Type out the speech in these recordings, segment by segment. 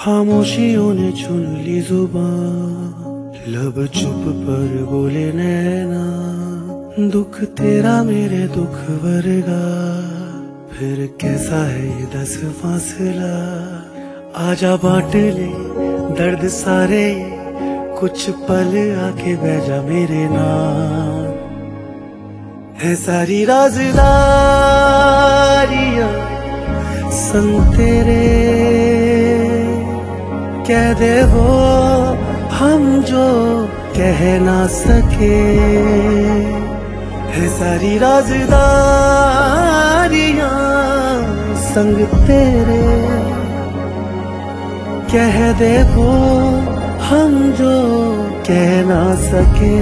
खामोशियों ने चुन ली जुबान, लब चुप पर बोले नैना। दुख तेरा मेरे दुख वर्गा, फिर कैसा है ये 10 फासला। आजा बांट ले दर्द सारे, कुछ पल आके बह जा मेरे नाम। है सारी राज़दारियां संग तेरे, कह दे वो हम जो कह ना सके। है सारी राज़दारियां संग तेरे, कह दे वो हम जो कह ना सके।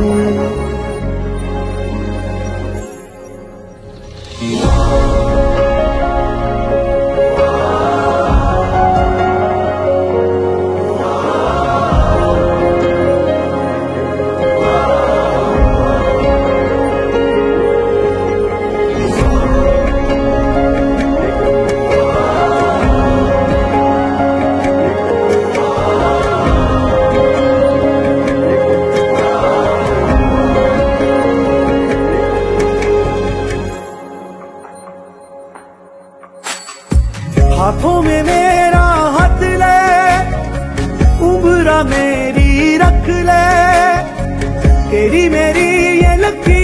हाथों में मेरा हाथ ले, उम्र मेरी रख ले। तेरी मेरी ये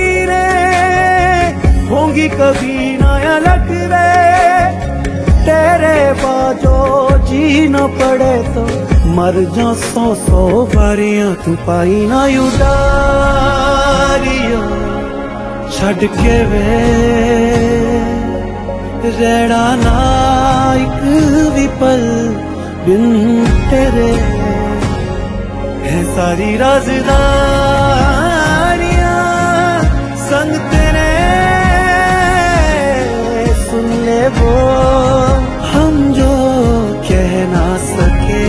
लकीरें होंगी कभी ना अलग रे। तेरे बाजो जी न पड़े तो मर जा 100 बारियां, तू पाई ना उडारियां छड़ के वे रहना ना एक भी पल बिन तेरे। है सारी राज़दारियां संग तेरे, सुन ले वो हम जो कह ना सके।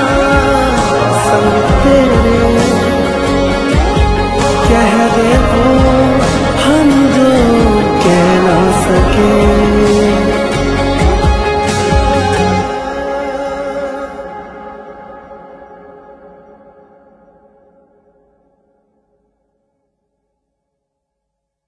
कह दे वो